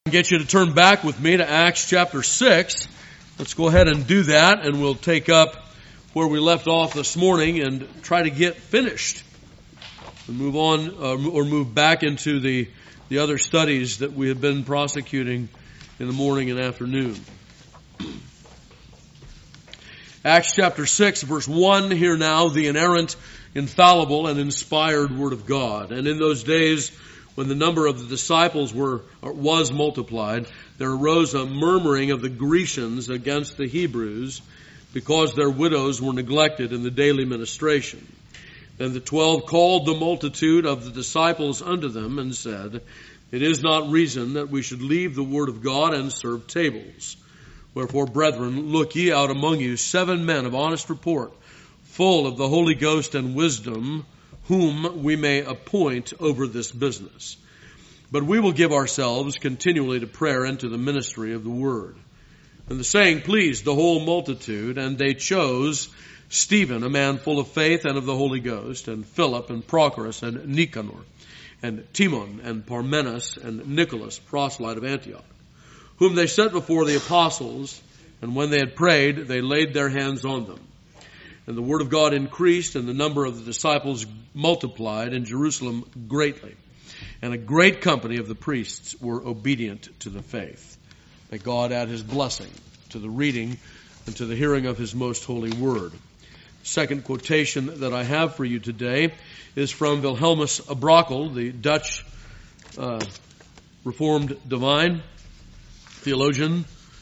Get you to turn back with me to Acts chapter 6. Let's go ahead and do that, and we'll take up where we left off this morning and try to get finished and move on or move back into the other studies that we have been prosecuting in the morning and afternoon. Acts chapter 6, verse 1, hear now the inerrant, infallible, and inspired Word of God. And in those days, when the number of the disciples was multiplied, there arose a murmuring of the Grecians against the Hebrews, because their widows were neglected in the daily ministration. Then the 12 called the multitude of the disciples unto them, and said, It is not reason that we should leave the word of God and serve tables. Wherefore, brethren, look ye out among you 7 men of honest report, full of the Holy Ghost and wisdom, whom we may appoint over this business. But we will give ourselves continually to prayer and to the ministry of the word. And the saying pleased the whole multitude, and they chose Stephen, a man full of faith and of the Holy Ghost, and Philip, and Prochorus, and Nicanor, and Timon, and Parmenas, and Nicholas, proselyte of Antioch, whom they set before the apostles, and when they had prayed, they laid their hands on them. And the word of God increased, and the number of the disciples multiplied in Jerusalem greatly. And a great company of the priests were obedient to the faith. May God add his blessing to the reading and to the hearing of his most holy word. Second quotation that I have for you today is from Wilhelmus Brakel, the Dutch Reformed divine theologian.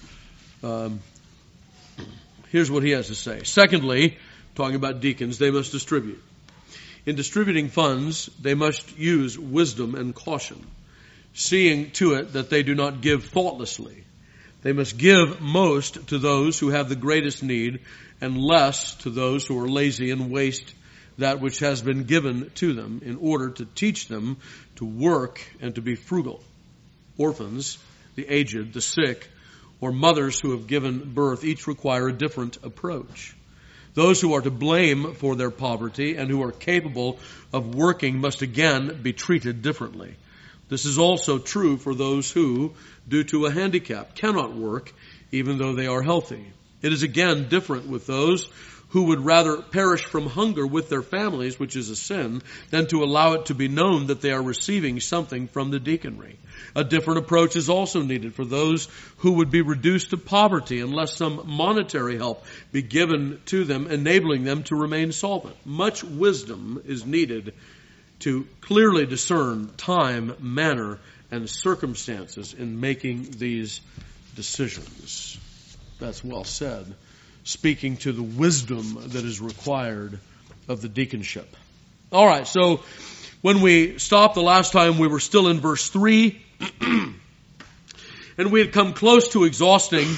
Here's what he has to say. Secondly, talking about deacons, they must distribute. In distributing funds, they must use wisdom and caution, seeing to it that they do not give thoughtlessly. They must give most to those who have the greatest need, and less to those who are lazy and waste that which has been given to them, in order to teach them to work and to be frugal. Orphans, the aged, the sick, or mothers who have given birth, each require a different approach. Those who are to blame for their poverty and who are capable of working must again be treated differently. This is also true for those who, due to a handicap, cannot work even though they are healthy. It is again different with those who would rather perish from hunger with their families, which is a sin, than to allow it to be known that they are receiving something from the deaconry. A different approach is also needed for those who would be reduced to poverty unless some monetary help be given to them, enabling them to remain solvent. Much wisdom is needed to clearly discern time, manner, and circumstances in making these decisions. That's well said. Speaking to the wisdom that is required of the deaconship. All right, so when we stopped the last time, we were still in verse 3, and we had come close to exhausting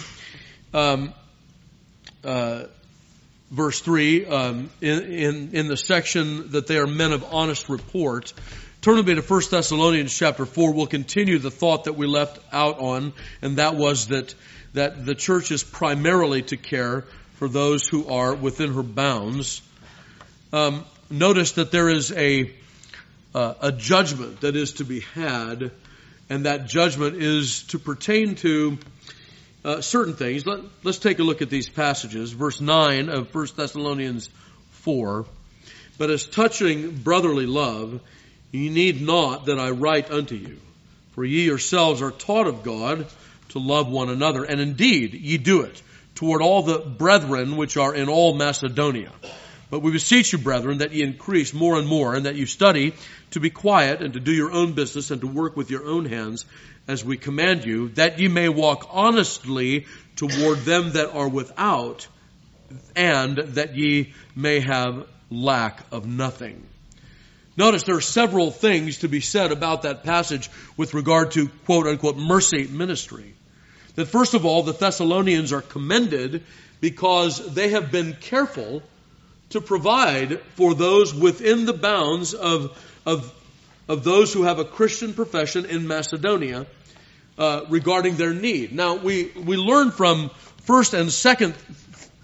verse 3 in the section that they are men of honest report. Turn with me to 1 Thessalonians chapter 4. We'll continue the thought that we left out on, and that was that the church is primarily to care for those who are within her bounds. Notice that there is a judgment that is to be had, and that judgment is to pertain to certain things. Let's take a look at these passages. Verse 9 of 1 Thessalonians 4. But as touching brotherly love, ye need not that I write unto you. For ye yourselves are taught of God to love one another. And indeed, ye do it toward all the brethren which are in all Macedonia. But we beseech you, brethren, that ye increase more and more, and that you study to be quiet, and to do your own business, and to work with your own hands, as we command you, that ye may walk honestly toward them that are without, and that ye may have lack of nothing. Notice there are several things to be said about that passage with regard to quote-unquote mercy ministry. That first of all, the Thessalonians are commended because they have been careful to provide for those within the bounds of those who have a Christian profession in Macedonia regarding their need. Now, we learn from 1st and 2nd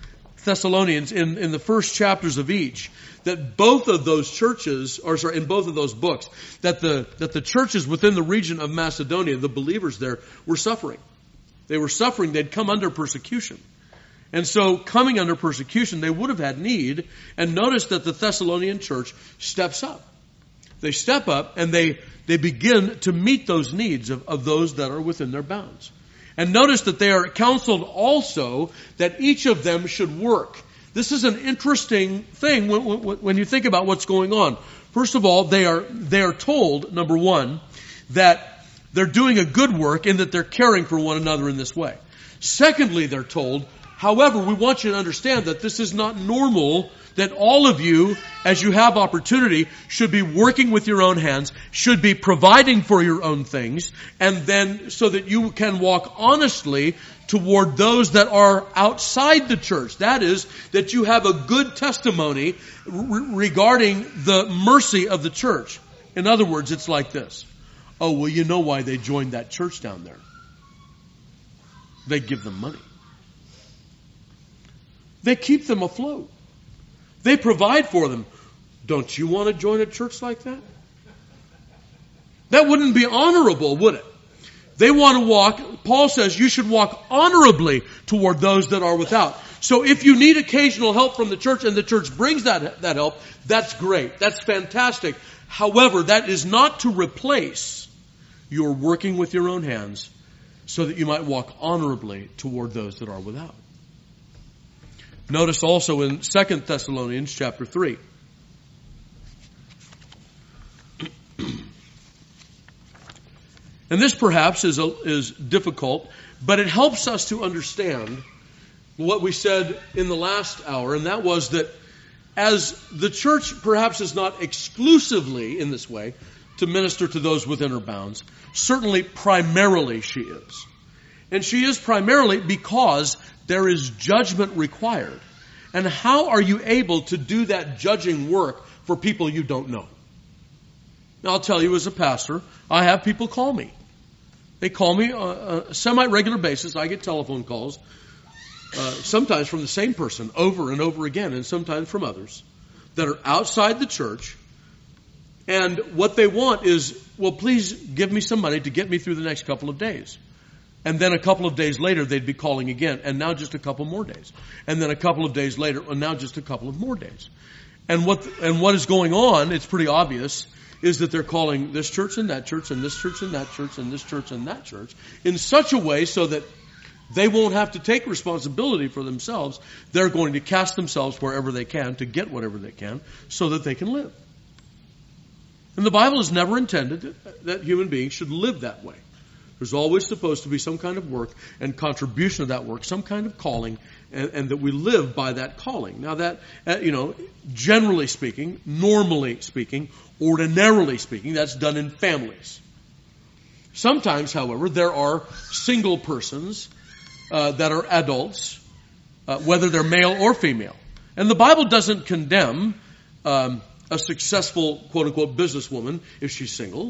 Thessalonians in the first chapters of each, that both of those churches, in both of those books, that the churches within the region of Macedonia, the believers there, were suffering. They were suffering. They'd come under persecution. And so, coming under persecution, they would have had need. And notice that the Thessalonian church steps up. They step up and they begin to meet those needs of those that are within their bounds. And notice that they are counseled also that each of them should work. This is an interesting thing when you think about what's going on. First of all, they are told, number one, that they're doing a good work in that they're caring for one another in this way. Secondly, they're told, however, we want you to understand that this is not normal, that all of you, as you have opportunity, should be working with your own hands, should be providing for your own things, and then so that you can walk honestly toward those that are outside the church. That is, that you have a good testimony regarding the mercy of the church. In other words, it's like this. Oh, well, you know why they joined that church down there. They give them money. They keep them afloat. They provide for them. Don't you want to join a church like that? That wouldn't be honorable, would it? They want to walk, Paul says, you should walk honorably toward those that are without. So if you need occasional help from the church and the church brings that help, that's great. That's fantastic. However, that is not to replace your working with your own hands so that you might walk honorably toward those that are without. Notice also in 2 Thessalonians chapter 3. And this perhaps is difficult, but it helps us to understand what we said in the last hour, and that was that as the church perhaps is not exclusively in this way to minister to those within her bounds, certainly primarily she is. And she is primarily because there is judgment required. And how are you able to do that judging work for people you don't know? Now, I'll tell you as a pastor, I have people call me. They call me on a semi-regular basis. I get telephone calls, sometimes from the same person over and over again, and sometimes from others that are outside the church. And what they want is, well, please give me some money to get me through the next couple of days. And then a couple of days later, they'd be calling again, and now just a couple more days. And then a couple of days later, and now just a couple of more days. And what is going on, it's pretty obvious, is that they're calling this church and that church and this church and that church and this church and that church in such a way so that they won't have to take responsibility for themselves. They're going to cast themselves wherever they can to get whatever they can so that they can live. And the Bible has never intended that human beings should live that way. There's always supposed to be some kind of work and contribution of that work, some kind of calling, and that we live by that calling. Now that, generally speaking, normally speaking, ordinarily speaking, that's done in families. Sometimes, however, there are single persons that are adults, whether they're male or female. And the Bible doesn't condemn a successful, quote-unquote, businesswoman if she's single.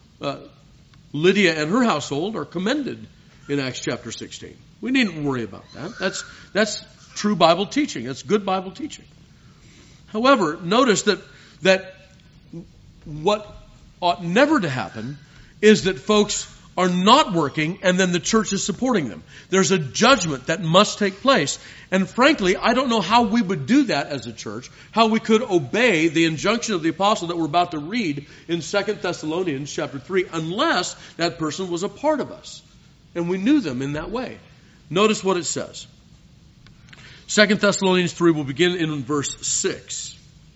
Lydia and her household are commended in Acts chapter 16. We needn't worry about that. That's true Bible teaching. That's good Bible teaching. However, notice that what ought never to happen is that folks are not working and then the church is supporting them. There's a judgment that must take place. And frankly, I don't know how we would do that as a church, how we could obey the injunction of the apostle that we're about to read in 2 Thessalonians chapter 3, unless that person was a part of us and we knew them in that way. Notice what it says. 2 Thessalonians 3 will begin in verse 6.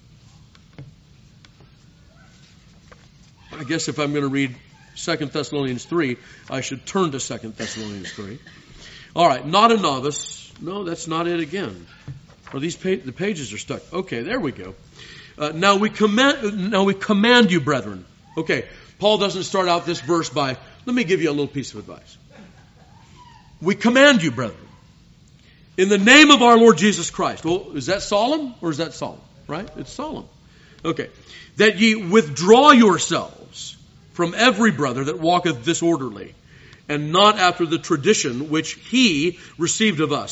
I guess if I'm going to read 2 Thessalonians 3, I should turn to 2 Thessalonians 3. All right, not a novice. No, that's not it again. Or the pages are stuck. Okay, there we go. Now we command you, brethren. Okay, Paul doesn't start out this verse by, let me give you a little piece of advice. We command you, brethren, in the name of our Lord Jesus Christ. Well, is that solemn or is that solemn? Right? It's solemn. Okay. That ye withdraw yourselves from every brother that walketh disorderly, and not after the tradition which he received of us.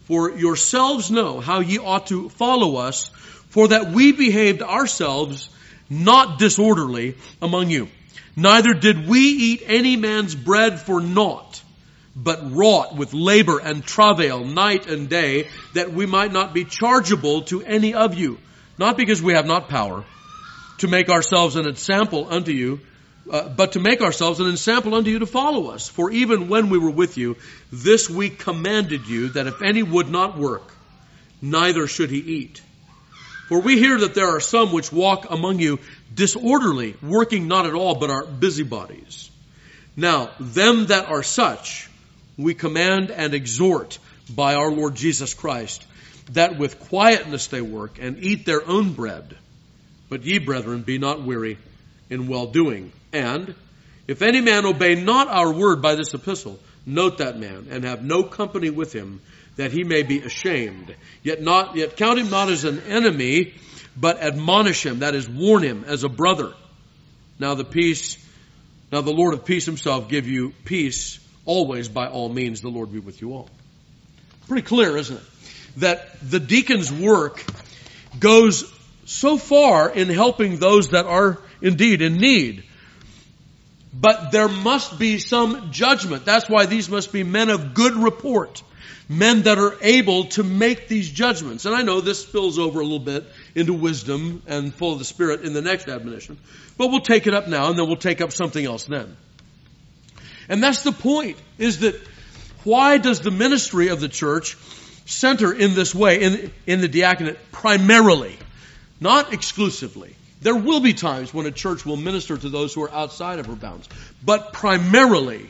For yourselves know how ye ought to follow us, for that we behaved ourselves not disorderly among you. Neither did we eat any man's bread for naught, but wrought with labor and travail night and day, that we might not be chargeable to any of you. Not because we have not power to make ourselves an example unto you, but to make ourselves an example unto you to follow us. For even when we were with you, this we commanded you, that if any would not work, neither should he eat. For we hear that there are some which walk among you disorderly, working not at all, but are busybodies. Now, them that are such, we command and exhort by our Lord Jesus Christ, that with quietness they work and eat their own bread. But ye, brethren, be not weary in well-doing. And if any man obey not our word by this epistle, note that man, and have no company with him, that he may be ashamed. Yet count him not as an enemy, but admonish him, that is, warn him as a brother. Now the Lord of peace himself give you peace always by all means. The Lord be with you all. Pretty clear, isn't it? That the deacon's work goes so far in helping those that are indeed in need. But there must be some judgment. That's why these must be men of good report. Men that are able to make these judgments. And I know this spills over a little bit into wisdom and full of the Spirit in the next admonition. But we'll take it up now, and then we'll take up something else then. And that's the point, is that why does the ministry of the church center in this way, in the diaconate, primarily, not exclusively? There will be times when a church will minister to those who are outside of her bounds. But primarily,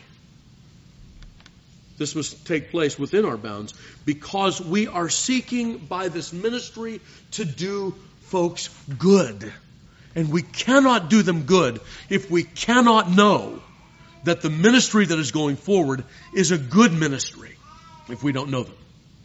this must take place within our bounds, because we are seeking by this ministry to do folks good. And we cannot do them good if we cannot know that the ministry that is going forward is a good ministry, if we don't know them.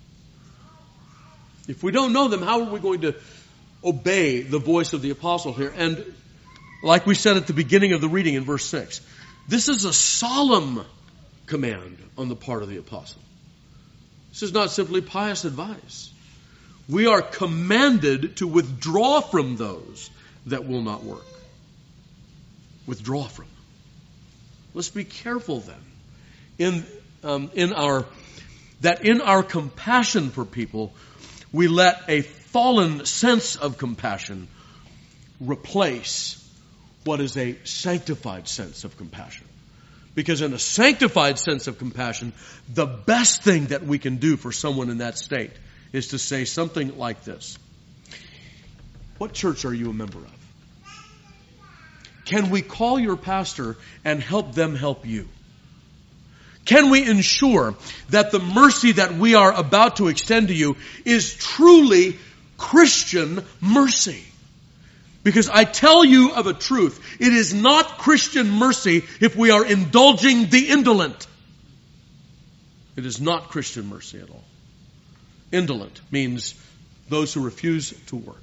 If we don't know them, how are we going to obey the voice of the apostle here? And like we said at the beginning of the reading in verse 6, this is a solemn command on the part of the apostle. This is not simply pious advice. We are commanded to withdraw from those that will not work. Withdraw from them. Let's be careful then in our compassion for people, we let a fallen sense of compassion replace what is a sanctified sense of compassion. Because in a sanctified sense of compassion, the best thing that we can do for someone in that state is to say something like this. What church are you a member of? Can we call your pastor and help them help you? Can we ensure that the mercy that we are about to extend to you is truly Christian mercy? Because I tell you of a truth, it is not Christian mercy if we are indulging the indolent. It is not Christian mercy at all. Indolent means those who refuse to work.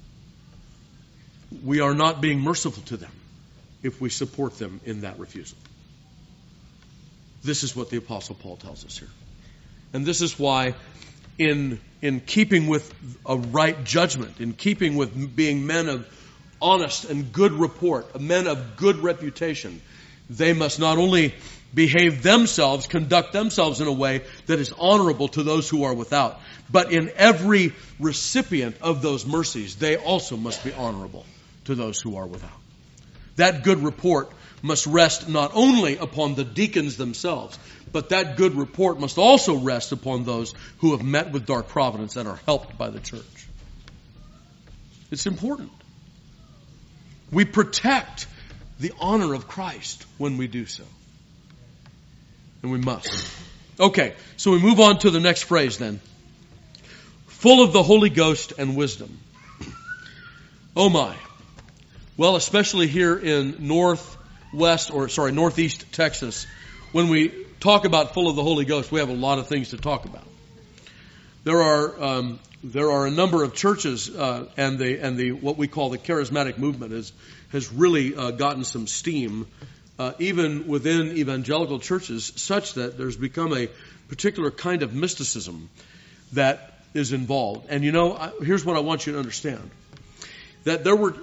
We are not being merciful to them if we support them in that refusal. This is what the Apostle Paul tells us here. And this is why in keeping with a right judgment, in keeping with being men of honest and good report, men of good reputation, they must not only behave themselves, conduct themselves in a way that is honorable to those who are without, but in every recipient of those mercies, they also must be honorable to those who are without. That good report must rest not only upon the deacons themselves, but that good report must also rest upon those who have met with dark providence and are helped by the church. It's important. We protect the honor of Christ when we do so. And we must. Okay, so we move on to the next phrase then. Full of the Holy Ghost and wisdom. Oh my. Well, especially here in northeast Texas, when we talk about full of the Holy Ghost, we have a lot of things to talk about. There are a number of churches, and the what we call the charismatic movement has really gotten some steam, even within evangelical churches, such that there's become a particular kind of mysticism that is involved. And here's what I want you to understand. That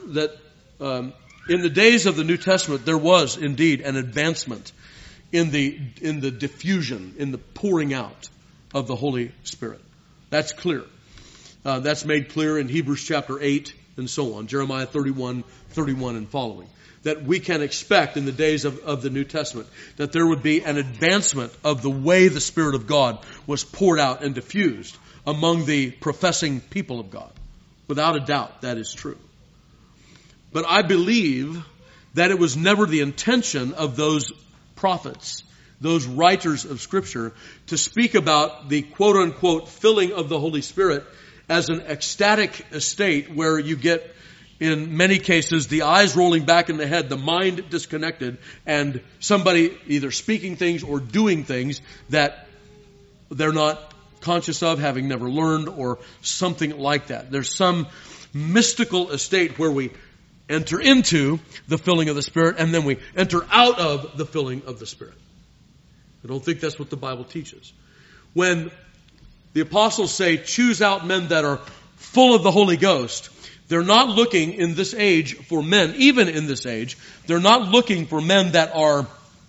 in the days of the New Testament, there was indeed an advancement in the diffusion, in the pouring out of the Holy Spirit. That's clear. That's made clear in Hebrews chapter 8 and so on, Jeremiah 31 and following. That we can expect in the days of the New Testament that there would be an advancement of the way the Spirit of God was poured out and diffused among the professing people of God. Without a doubt, that is true. But I believe that it was never the intention of those prophets, those writers of Scripture, to speak about the quote-unquote filling of the Holy Spirit as an ecstatic state where you get, in many cases, the eyes rolling back in the head, the mind disconnected, and somebody either speaking things or doing things that they're not conscious of, having never learned, or something like that. There's some mystical estate where we enter into the filling of the Spirit and then we enter out of the filling of the Spirit. I don't think that's what the Bible teaches. When the apostles say, choose out men that are full of the Holy Ghost, they're not looking in this age for men, even in this age, they're not looking for men that are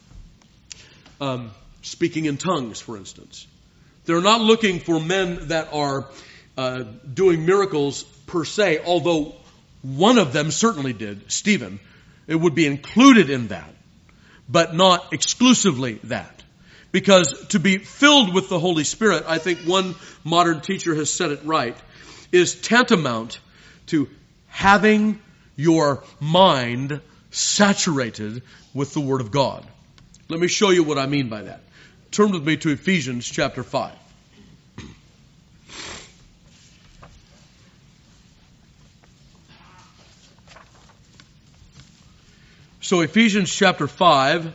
speaking in tongues, for instance. They're not looking for men that are doing miracles per se, although one of them certainly did, Stephen. It would be included in that, but not exclusively that. Because to be filled with the Holy Spirit, I think one modern teacher has said it right, is tantamount to having your mind saturated with the Word of God. Let me show you what I mean by that. Turn with me to Ephesians chapter 5. So Ephesians chapter 5,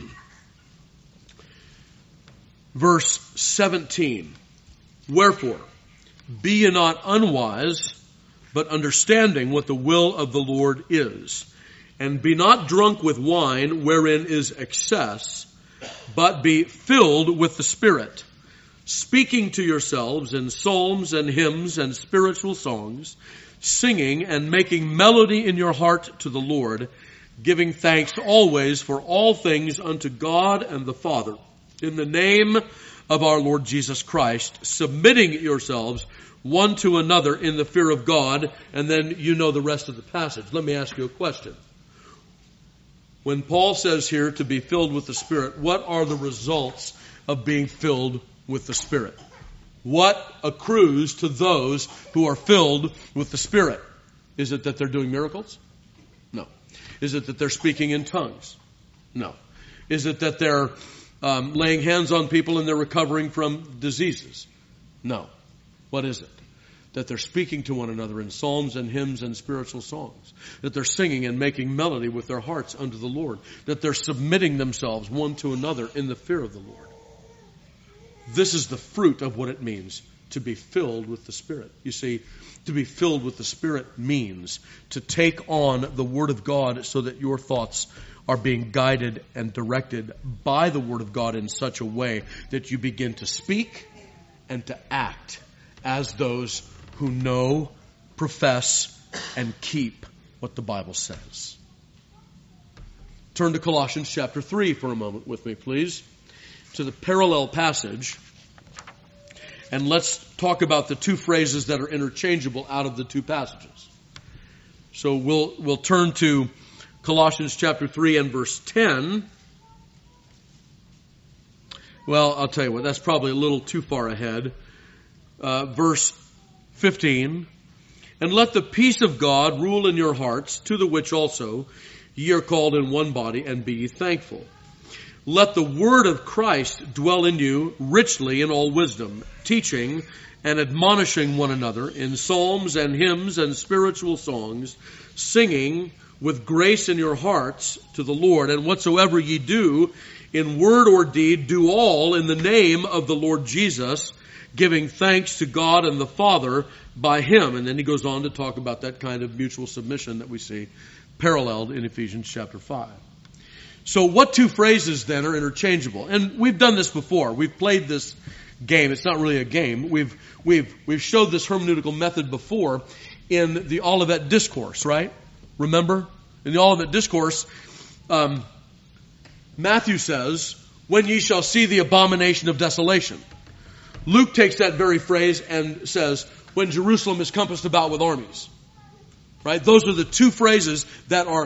verse 17. Wherefore, be ye not unwise, but understanding what the will of the Lord is. And be not drunk with wine, wherein is excess, but be filled with the Spirit, speaking to yourselves in psalms and hymns and spiritual songs, singing and making melody in your heart to the Lord, giving thanks always for all things unto God and the Father, in the name of our Lord Jesus Christ, submitting yourselves one to another in the fear of God. And then you know the rest of the passage. Let me ask you a question. When Paul says here to be filled with the Spirit, what are the results of being filled with the Spirit? What accrues to those who are filled with the Spirit? Is it that they're doing miracles? No. Is it that they're speaking in tongues? No. Is it that they're laying hands on people and they're recovering from diseases? No. What is it? That they're speaking to one another in psalms and hymns and spiritual songs. That they're singing and making melody with their hearts unto the Lord. That they're submitting themselves one to another in the fear of the Lord. This is the fruit of what it means to be filled with the Spirit. You see, to be filled with the Spirit means to take on the Word of God so that your thoughts are being guided and directed by the Word of God in such a way that you begin to speak and to act as those who know, profess, and keep what the Bible says. Turn to Colossians chapter 3 for a moment with me, please, to the parallel passage. And let's talk about the two phrases that are interchangeable out of the two passages. So we'll turn to Colossians chapter 3 and verse 10. Well, I'll tell you what, that's probably a little too far ahead. Verse 15. And let the peace of God rule in your hearts, to the which also ye are called in one body, and be ye thankful. Let the word of Christ dwell in you richly in all wisdom, teaching and admonishing one another in psalms and hymns and spiritual songs, singing with grace in your hearts to the Lord. And whatsoever ye do, in word or deed, do all in the name of the Lord Jesus, giving thanks to God and the Father by Him. And then he goes on to talk about that kind of mutual submission that we see paralleled in Ephesians chapter 5. So what two phrases then are interchangeable? And we've done this before. We've played this game. It's not really a game. We've showed this hermeneutical method before in the Olivet Discourse, right? Remember? In the Olivet Discourse, Matthew says, when ye shall see the abomination of desolation. Luke takes that very phrase and says, when Jerusalem is compassed about with armies. Right? Those are the two phrases that are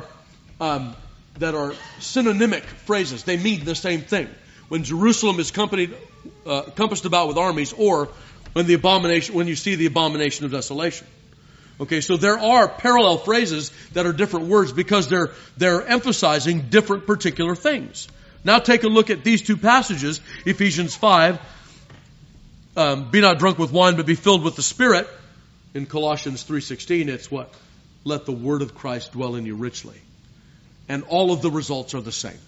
synonymic phrases. They mean the same thing. When Jerusalem is compassed about with armies, or when you see the abomination of desolation. Okay, so there are parallel phrases that are different words because they're emphasizing different particular things. Now take a look at these two passages, Ephesians 5, be not drunk with wine, but be filled with the Spirit. In Colossians 3:16, it's what? Let the word of Christ dwell in you richly. And all of the results are the same.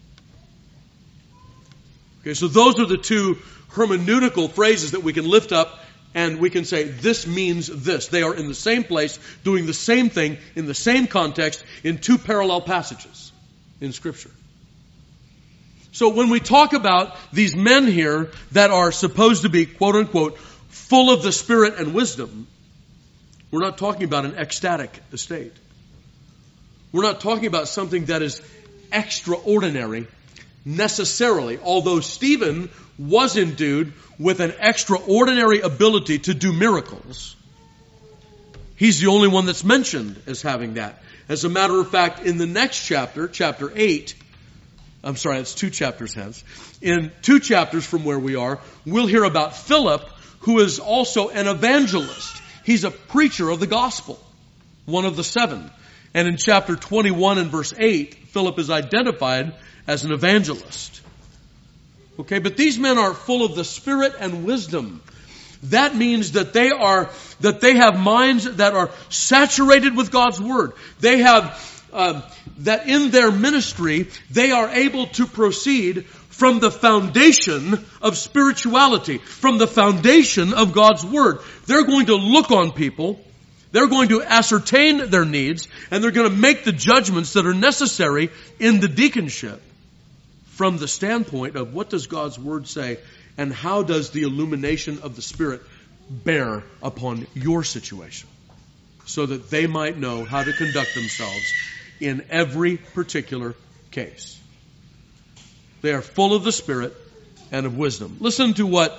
Okay, so those are the two hermeneutical phrases that we can lift up and we can say, this means this. They are in the same place, doing the same thing, in the same context, in two parallel passages in Scripture. So when we talk about these men here that are supposed to be, quote unquote, full of the Spirit and wisdom, we're not talking about an ecstatic estate. We're not talking about something that is extraordinary necessarily, although Stephen was endued with an extraordinary ability to do miracles. He's the only one that's mentioned as having that. As a matter of fact, in the next chapter, chapter 8, I'm sorry, it's 2 chapters hence. In 2 chapters from where we are, we'll hear about Philip, who is also an evangelist. He's a preacher of the gospel, one of the 7. And in chapter 21 and verse 8, Philip is identified as an evangelist. Okay, but these men are full of the Spirit and wisdom. That means that they have minds that are saturated with God's Word. They have, that in their ministry, they are able to proceed from the foundation of spirituality, from the foundation of God's Word. They're going to look on people, they're going to ascertain their needs, and they're going to make the judgments that are necessary in the deaconship from the standpoint of what does God's Word say and how does the illumination of the Spirit bear upon your situation so that they might know how to conduct themselves in every particular case. They are full of the Spirit and of wisdom. Listen to what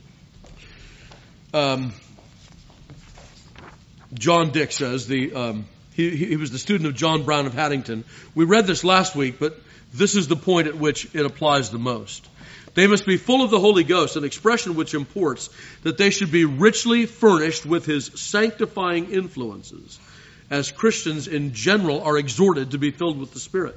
John Dick says. He was the student of John Brown of Haddington. We read this last week, but this is the point at which it applies the most. They must be full of the Holy Ghost, an expression which imports that they should be richly furnished with His sanctifying influences, as Christians in general are exhorted to be filled with the Spirit.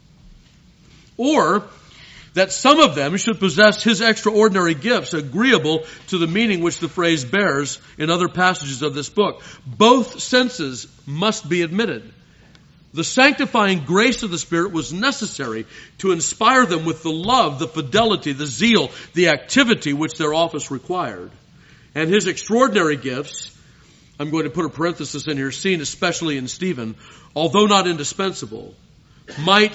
Or that some of them should possess His extraordinary gifts, agreeable to the meaning which the phrase bears in other passages of this book. Both senses must be admitted. The sanctifying grace of the Spirit was necessary to inspire them with the love, the fidelity, the zeal, the activity which their office required. And His extraordinary gifts, I'm going to put a parenthesis in here, seen especially in Stephen, although not indispensable, might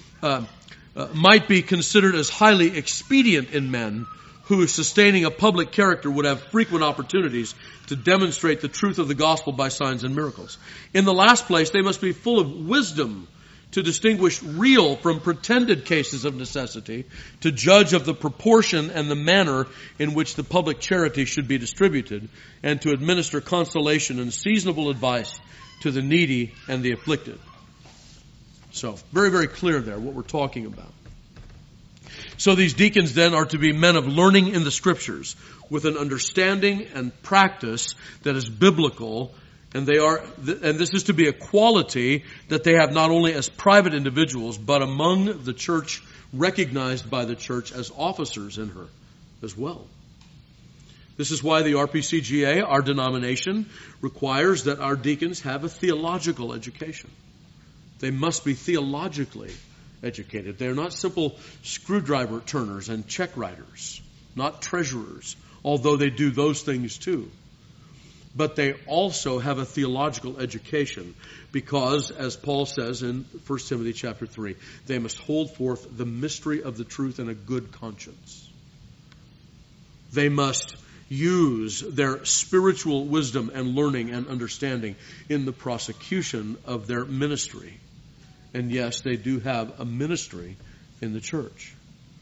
be considered as highly expedient in men who, sustaining a public character, would have frequent opportunities to demonstrate the truth of the gospel by signs and miracles. In the last place, they must be full of wisdom to distinguish real from pretended cases of necessity, to judge of the proportion and the manner in which the public charity should be distributed, and to administer consolation and seasonable advice to the needy and the afflicted. So, very, very clear there what we're talking about. So these deacons then are to be men of learning in the Scriptures with an understanding and practice that is biblical, and this is to be a quality that they have not only as private individuals, but among the church, recognized by the church as officers in her as well. This is why the RPCGA, our denomination, requires that our deacons have a theological education. They must be theologically educated. They're not simple screwdriver turners and check writers, not treasurers, although they do those things too. But they also have a theological education because, as Paul says in 1 Timothy chapter 3, they must hold forth the mystery of the truth in a good conscience. They must use their spiritual wisdom and learning and understanding in the prosecution of their ministry. And yes, they do have a ministry in the church.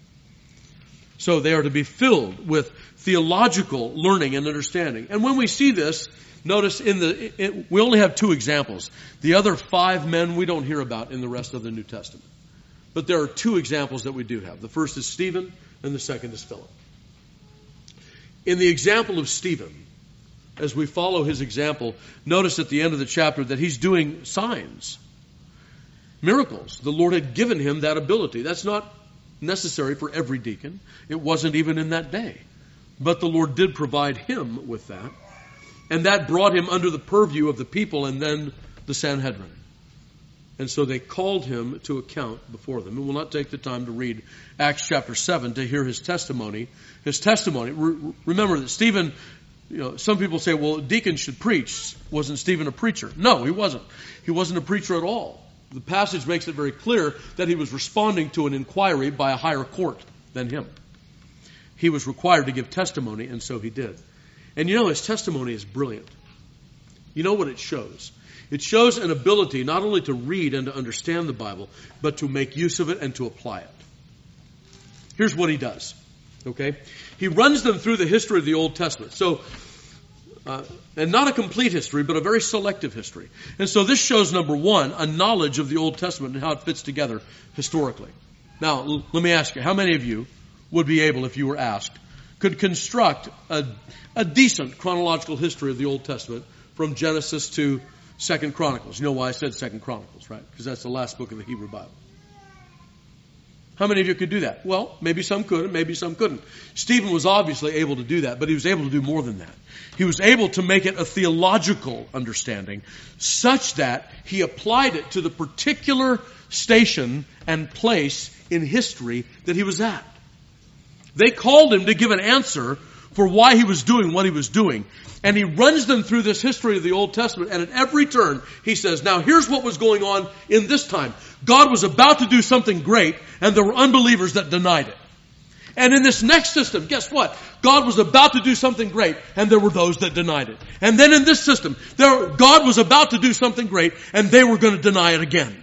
So they are to be filled with theological learning and understanding. And when we see this, notice we only have 2 examples. The other 5 men we don't hear about in the rest of the New Testament. But there are 2 examples that we do have. The first is Stephen, and the second is Philip. In the example of Stephen, as we follow his example, notice at the end of the chapter that he's doing signs, miracles. The Lord had given him that ability. That's not necessary for every deacon. It wasn't even in that day. But the Lord did provide him with that. And that brought him under the purview of the people and then the Sanhedrin. And so they called him to account before them. And we'll not take the time to read Acts chapter 7 to hear his testimony. His testimony, remember that Stephen, some people say, well, deacons should preach. Wasn't Stephen a preacher? No, he wasn't. He wasn't a preacher at all. The passage makes it very clear that he was responding to an inquiry by a higher court than him. He was required to give testimony, and so he did. And his testimony is brilliant. You know what it shows? It shows an ability not only to read and to understand the Bible, but to make use of it and to apply it. Here's what he does. Okay? He runs them through the history of the Old Testament. So, and not a complete history, but a very selective history. And so this shows, number 1, a knowledge of the Old Testament and how it fits together historically. Now, let me ask you, how many of you would be able, if you were asked, could construct a decent chronological history of the Old Testament from Genesis to 2 Chronicles? You know why I said 2 Chronicles, right? Because that's the last book of the Hebrew Bible. How many of you could do that? Well, maybe some could and maybe some couldn't. Stephen was obviously able to do that, but he was able to do more than that. He was able to make it a theological understanding such that he applied it to the particular station and place in history that he was at. They called him to give an answer for why he was doing what he was doing. And he runs them through this history of the Old Testament, and at every turn he says, now here's what was going on in this time. God was about to do something great, and there were unbelievers that denied it. And in this next system, guess what? God was about to do something great, and there were those that denied it. And then in this system, God was about to do something great, and they were going to deny it again.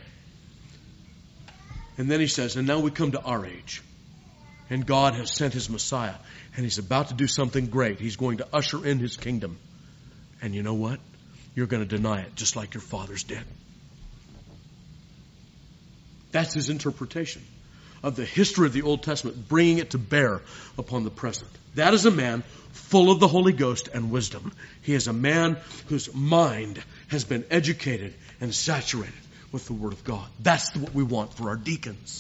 And then he says, and now we come to our age. And God has sent his Messiah. And he's about to do something great. He's going to usher in his kingdom. And you know what? You're going to deny it just like your fathers did. That's his interpretation of the history of the Old Testament, bringing it to bear upon the present. That is a man full of the Holy Ghost and wisdom. He is a man whose mind has been educated and saturated with the Word of God. That's what we want for our deacons.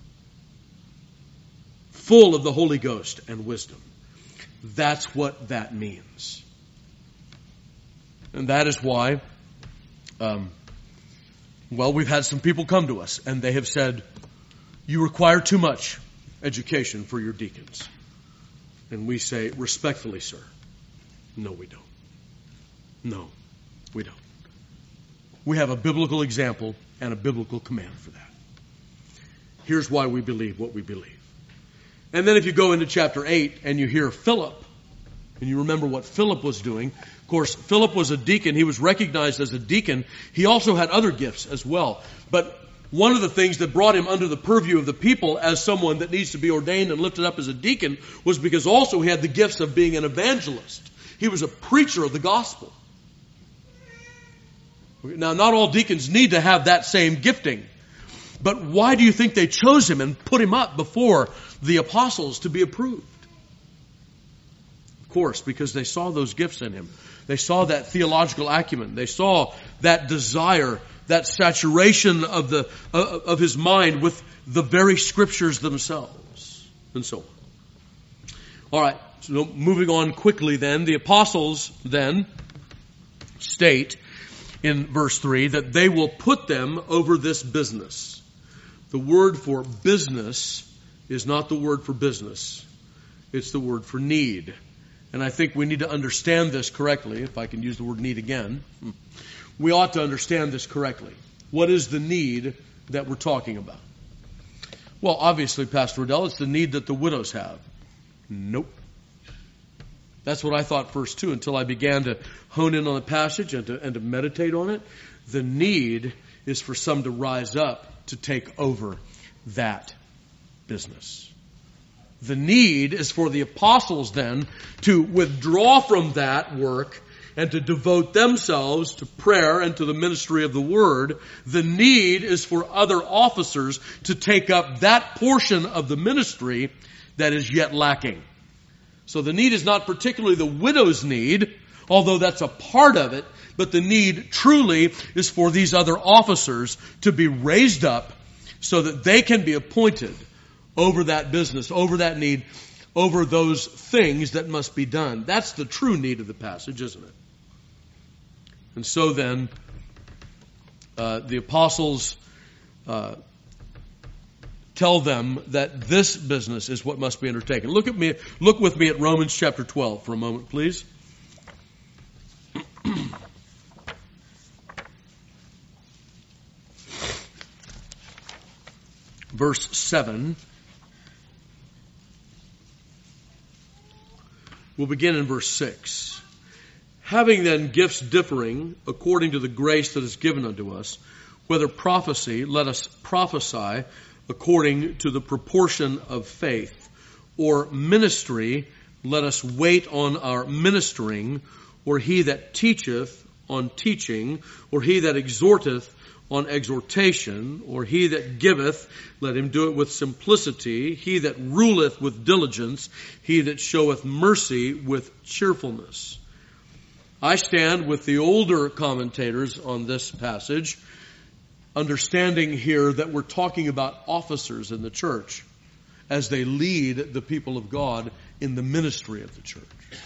Full of the Holy Ghost and wisdom. That's what that means. And that is why, we've had some people come to us and they have said, you require too much education for your deacons. And we say, respectfully, sir, no, we don't. No, we don't. We have a biblical example and a biblical command for that. Here's why we believe what we believe. And then if you go into chapter 8 and you hear Philip, and you remember what Philip was doing. Of course, Philip was a deacon. He was recognized as a deacon. He also had other gifts as well. But one of the things that brought him under the purview of the people as someone that needs to be ordained and lifted up as a deacon was because also he had the gifts of being an evangelist. He was a preacher of the gospel. Now, not all deacons need to have that same gifting. But why do you think they chose him and put him up before the apostles to be approved? Of course, because they saw those gifts in him. They saw that theological acumen. They saw that desire, that saturation of his mind with the very scriptures themselves, and so on. All right, so moving on quickly then, the apostles then state in verse 3 that they will put them over this business. The word for business is not the word for business. It's the word for need. And I think we need to understand this correctly, if I can use the word need again. We ought to understand this correctly. What is the need that we're talking about? Well, obviously, Pastor Riddell, it's the need that the widows have. Nope. That's what I thought first too, until I began to hone in on the passage and to meditate on it. The need is for some to rise up to take over that business. The need is for the apostles then to withdraw from that work and to devote themselves to prayer and to the ministry of the word. The need is for other officers to take up that portion of the ministry that is yet lacking. So the need is not particularly the widow's need, although that's a part of it, but the need truly is for these other officers to be raised up so that they can be appointed over that business, over that need, over those things that must be done. That's the true need of the passage, isn't it? And so then, the apostles tell them that this business is what must be undertaken. Look with me at Romans chapter 12 for a moment, please. Verse 7. We'll begin in verse 6. Having then gifts differing according to the grace that is given unto us, whether prophecy, let us prophesy according to the proportion of faith, or ministry, let us wait on our ministering, or he that teacheth on teaching, or he that exhorteth on exhortation, or he that giveth, let him do it with simplicity, he that ruleth with diligence, he that showeth mercy with cheerfulness. I stand with the older commentators on this passage, understanding here that we're talking about officers in the church as they lead the people of God in the ministry of the church.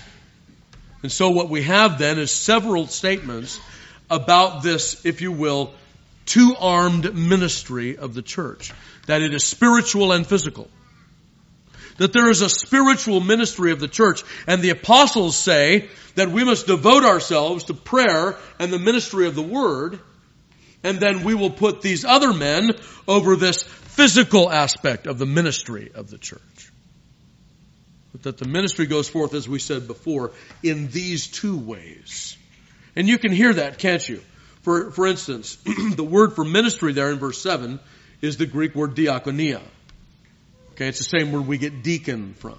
And so what we have then is several statements about this, if you will, two-armed ministry of the church. That it is spiritual and physical. That there is a spiritual ministry of the church. And the apostles say that we must devote ourselves to prayer and the ministry of the word. And then we will put these other men over this physical aspect of the ministry of the church. But that the ministry goes forth, as we said before, in these two ways. And you can hear that, can't you? For instance, the word for ministry there in verse 7 is the Greek word diakonia. Okay, it's the same word we get deacon from.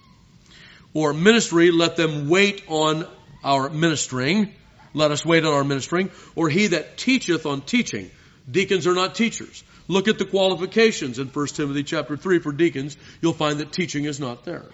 Or ministry, let them wait on our ministering. Let us wait on our ministering. Or he that teacheth on teaching. Deacons are not teachers. Look at the qualifications in 1 Timothy chapter 3 for deacons. You'll find that teaching is not there.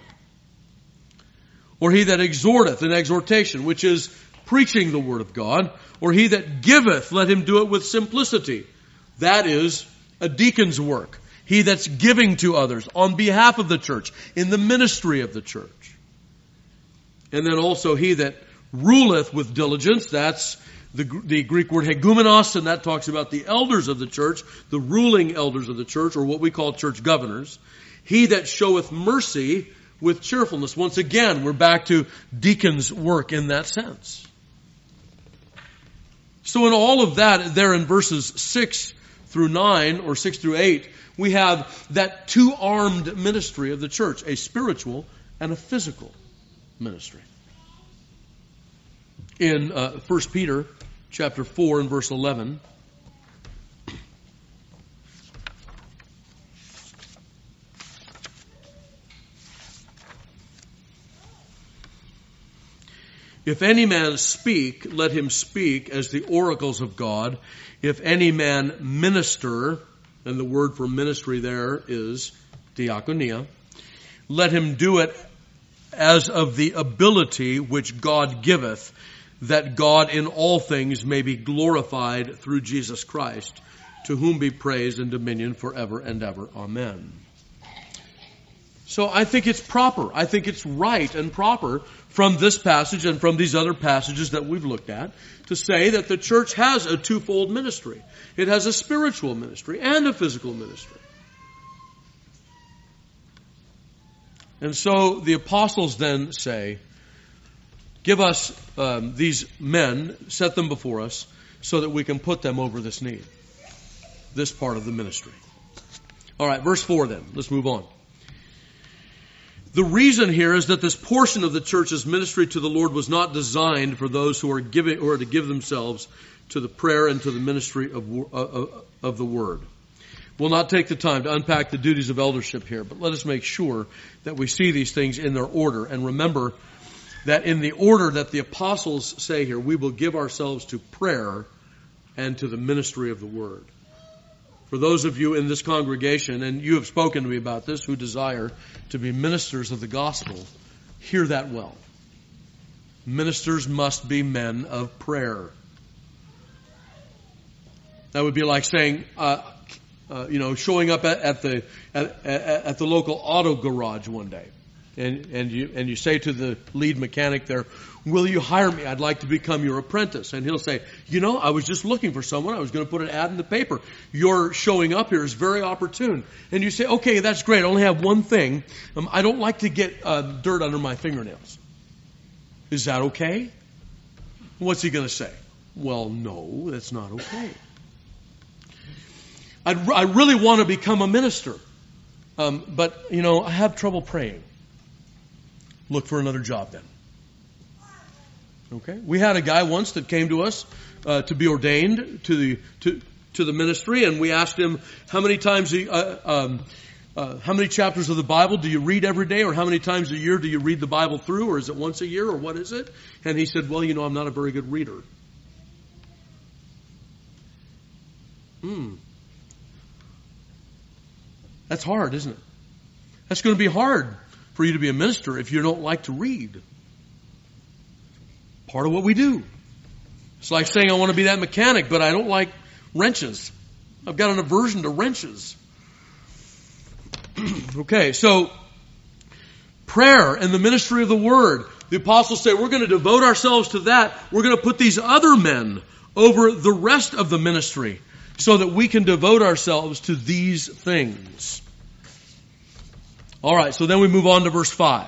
Or he that exhorteth, an exhortation, which is preaching the word of God. Or he that giveth, let him do it with simplicity. That is a deacon's work. He that's giving to others on behalf of the church, in the ministry of the church. And then also he that ruleth with diligence, that's the Greek word hegumenos, and that talks about the elders of the church, the ruling elders of the church, or what we call church governors. He that showeth mercy with cheerfulness. Once again, we're back to deacon's work in that sense. So in all of that, there in verses 6 through 9, or 6 through 8, we have that two-armed ministry of the church, a spiritual and a physical ministry. In 1 Peter chapter 4 and verse 11, if any man speak, let him speak as the oracles of God. If any man minister, and the word for ministry there is diakonia, let him do it as of the ability which God giveth, that God in all things may be glorified through Jesus Christ, to whom be praise and dominion forever and ever. Amen. So I think it's proper. I think it's right and proper from this passage and from these other passages that we've looked at to say that the church has a twofold ministry. It has a spiritual ministry and a physical ministry. And so the apostles then say, give us these men, set them before us, so that we can put them over this need, this part of the ministry. All right, verse 4 then. Let's move on. The reason here is that this portion of the church's ministry to the Lord was not designed for those who are giving or to give themselves to the prayer and to the ministry of the Word. We'll not take the time to unpack the duties of eldership here, but let us make sure that we see these things in their order. And remember that in the order that the apostles say here, we will give ourselves to prayer and to the ministry of the Word. For those of you in this congregation, and you have spoken to me about this, who desire to be ministers of the gospel, hear that well. Ministers must be men of prayer. That would be like saying, showing up at the local auto garage one day, and you say to the lead mechanic there, "Will you hire me? I'd like to become your apprentice." And he'll say, "I was just looking for someone. I was going to put an ad in the paper. Your showing up here is very opportune." And you say, "Okay, that's great. I only have one thing. I don't like to get dirt under my fingernails. Is that okay?" What's he going to say? "Well, no, that's not okay. I really want to become a minister, but I have trouble praying." Look for another job then. Okay, we had a guy once that came to us to be ordained to the ministry, and we asked him how many times how many chapters of the Bible do you read every day, or how many times a year do you read the Bible through, or is it once a year, or what is it? And he said, "Well, I'm not a very good reader." That's hard, isn't it? That's going to be hard for you to be a minister if you don't like to read. Part of what we do. It's like saying I want to be that mechanic, but I don't like wrenches. I've got an aversion to wrenches. Okay, so prayer and the ministry of the Word. The apostles say we're going to devote ourselves to that. We're going to put these other men over the rest of the ministry so that we can devote ourselves to these things. All right, so then we move on to verse 5.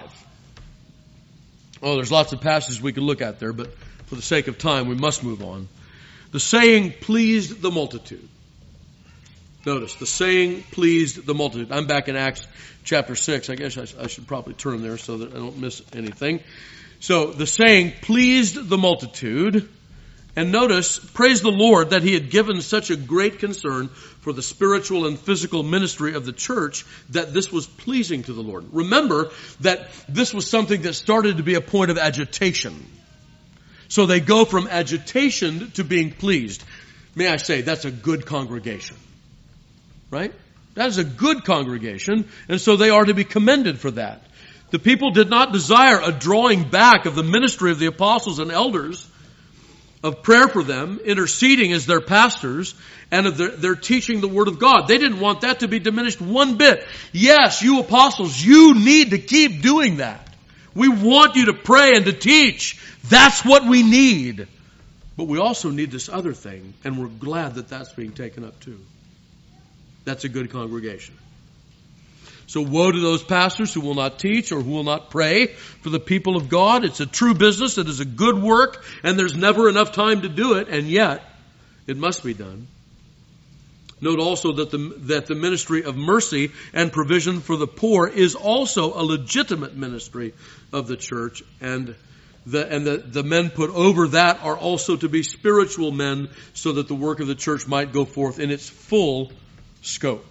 Oh, there's lots of passages we could look at there, but for the sake of time, we must move on. The saying pleased the multitude. Notice, the saying pleased the multitude. I'm back in Acts chapter 6. I guess I should probably turn there so that I don't miss anything. So, the saying pleased the multitude. And notice, praise the Lord that He had given such a great concern for the spiritual and physical ministry of the church that this was pleasing to the Lord. Remember that this was something that started to be a point of agitation. So they go from agitation to being pleased. May I say, that's a good congregation. Right? That is a good congregation, and so they are to be commended for that. The people did not desire a drawing back of the ministry of the apostles and elders, of prayer for them, interceding as their pastors, and of their teaching the Word of God. They didn't want that to be diminished one bit. Yes, you apostles, you need to keep doing that. We want you to pray and to teach. That's what we need. But we also need this other thing, and we're glad that that's being taken up too. That's a good congregation. So woe to those pastors who will not teach or who will not pray for the people of God. It's a true business. It is a good work, and there's never enough time to do it, and yet it must be done. Note also that the ministry of mercy and provision for the poor is also a legitimate ministry of the church, and the men put over that are also to be spiritual men, so that the work of the church might go forth in its full scope.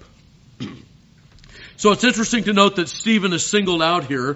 So it's interesting to note that Stephen is singled out here,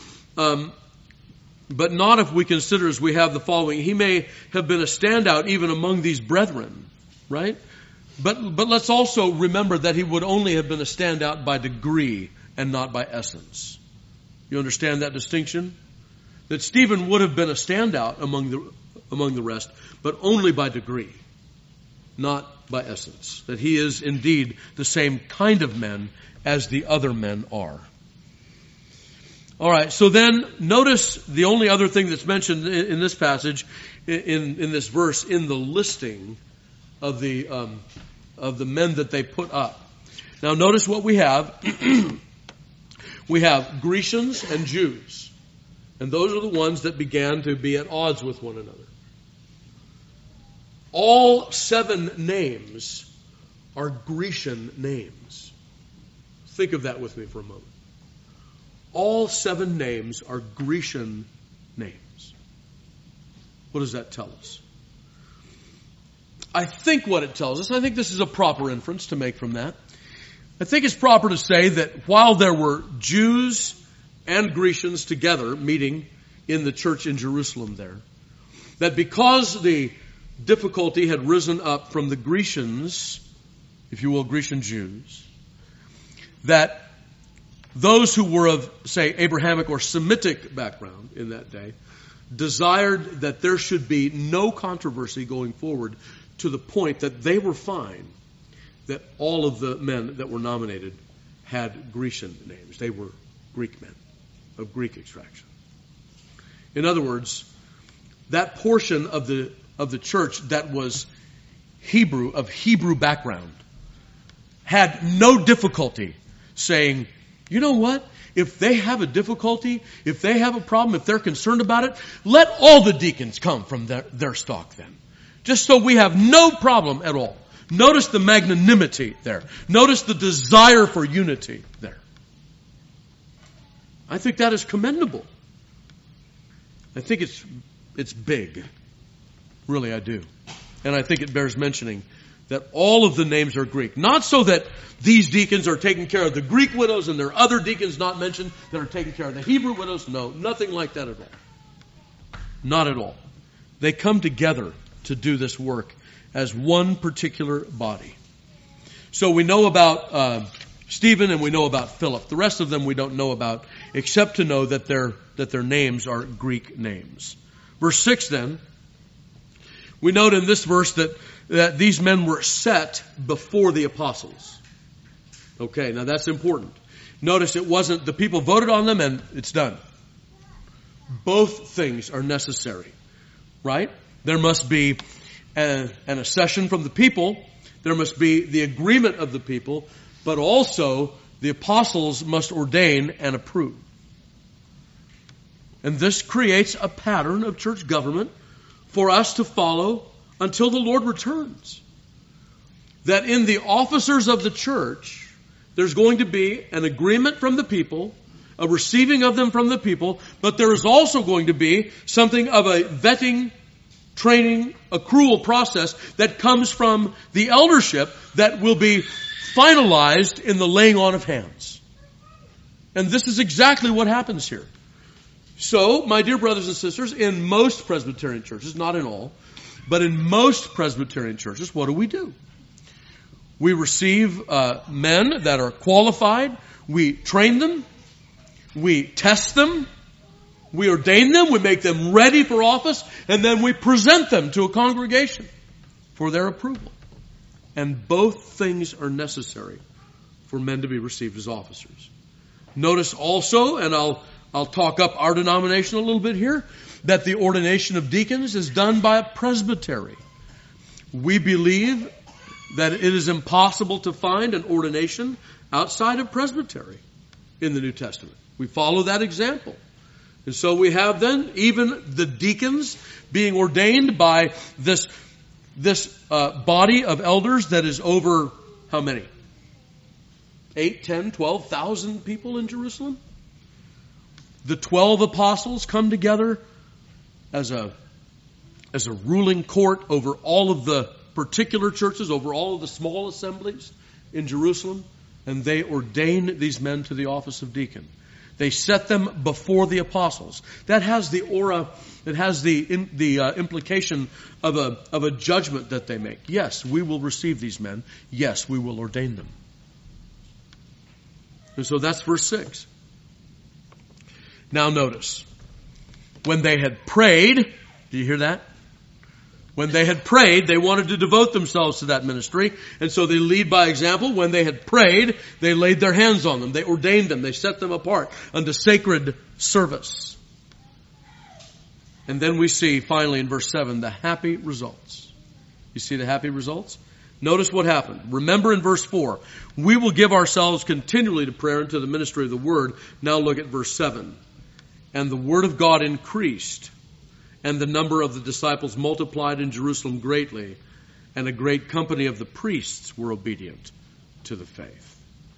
but not if we consider as we have the following. He may have been a standout even among these brethren, right? But let's also remember that he would only have been a standout by degree and not by essence. You understand that distinction? That Stephen would have been a standout among the rest, but only by degree, not by essence. That he is indeed the same kind of men as the other men are. All right, so then notice the only other thing that's mentioned in this passage, in this verse, in the listing of the men that they put up. Now notice what we have. We have Grecians and Jews. And those are the ones that began to be at odds with one another. All 7 names are Grecian names. Think of that with me for a moment. all 7 names are Grecian names. What does that tell us? I think what it tells us, I think this is a proper inference to make from that. I think it's proper to say that while there were Jews and Grecians together meeting in the church in Jerusalem there, that because the difficulty had risen up from the Grecians, if you will, Grecian Jews, that those who were of, say, Abrahamic or Semitic background in that day desired that there should be no controversy going forward, to the point that they were fine that all of the men that were nominated had Grecian names. They were Greek men of Greek extraction. In other words, that portion of the church that was Hebrew, of Hebrew background, had no difficulty saying, you know what? If they have a difficulty, if they have a problem, if they're concerned about it, let all the deacons come from their stock then. Just so we have no problem at all. Notice the magnanimity there. Notice the desire for unity there. I think that is commendable. I think it's big. Really, I do. And I think it bears mentioning that all of the names are Greek. Not so that these deacons are taking care of the Greek widows and there are other deacons not mentioned that are taking care of the Hebrew widows. No, nothing like that at all. Not at all. They come together to do this work as one particular body. So we know about Stephen and we know about Philip. The rest of them we don't know about, except to know that their names are Greek names. Verse 6 then, we note in this verse that these men were set before the apostles. Okay, now that's important. Notice it wasn't the people voted on them and it's done. Both things are necessary, right? There must be an accession from the people. There must be the agreement of the people. But also, the apostles must ordain and approve. And this creates a pattern of church government for us to follow until the Lord returns. That in the officers of the church, there's going to be an agreement from the people, a receiving of them from the people, but there is also going to be something of a vetting, training, accrual process that comes from the eldership that will be finalized in the laying on of hands. And this is exactly what happens here. So, my dear brothers and sisters, in most Presbyterian churches, not in all, but in most Presbyterian churches, what do? We receive men that are qualified. We train them. We test them. We ordain them, we make them ready for office, and then we present them to a congregation for their approval. And both things are necessary for men to be received as officers. Notice also, and I'll talk up our denomination a little bit here, that the ordination of deacons is done by a presbytery. We believe that it is impossible to find an ordination outside of presbytery in the New Testament. We follow that example. And so we have then even the deacons being ordained by this body of elders that is over how many? 8, 10, 12,000 people in Jerusalem? The 12 apostles come together as a ruling court over all of the particular churches, over all of the small assemblies in Jerusalem, and they ordain these men to the office of deacon. They set them before the apostles. That has the aura, it has the implication of a judgment that they make. Yes, we will receive these men. Yes, we will ordain them. And so that's verse 6. Now notice, when they had prayed, do you hear that? When they had prayed, they wanted to devote themselves to that ministry. And so they lead by example. When they had prayed, they laid their hands on them. They ordained them. They set them apart unto sacred service. And then we see finally in verse 7 the happy results. You see the happy results? Notice what happened. Remember in verse 4, we will give ourselves continually to prayer and to the ministry of the word. Now look at verse 7. And the word of God increased, and the number of the disciples multiplied in Jerusalem greatly, and a great company of the priests were obedient to the faith.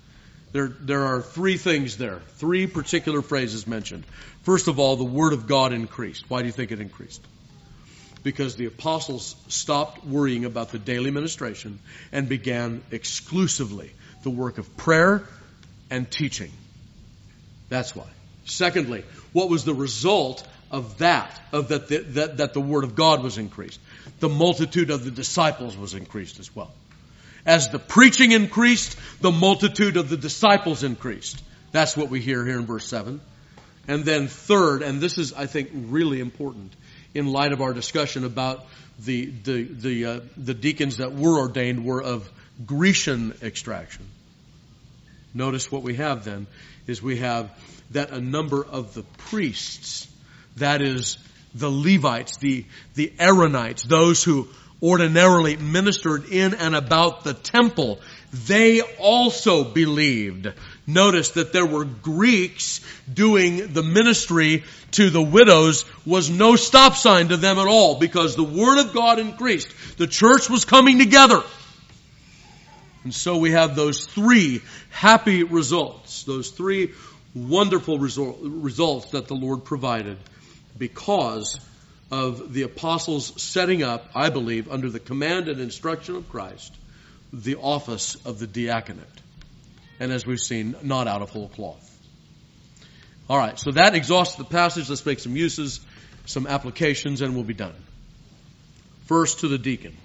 There are three things there, three particular phrases mentioned. First of all, the Word of God increased. Why do you think it increased? Because the apostles stopped worrying about the daily ministration and began exclusively the work of prayer and teaching. That's why. Secondly, what was the result of that the Word of God was increased? The multitude of the disciples was increased as well. As the preaching increased, the multitude of the disciples increased. That's what we hear here in verse 7. And then third, and this is, I think, really important in light of our discussion about the deacons that were ordained were of Grecian extraction. Notice what we have then is we have that a number of the priests, that is the Levites, the Aaronites, those who ordinarily ministered in and about the temple, they also believed. Notice that there were Greeks doing the ministry to the widows was no stop sign to them at all, because the Word of God increased. The church was coming together. And so we have those three happy results, those three wonderful results that the Lord provided because of the apostles setting up, I believe, under the command and instruction of Christ, the office of the diaconate. And as we've seen, not out of whole cloth. All right, so that exhausts the passage. Let's make some uses, some applications, and we'll be done. First, to the deacon.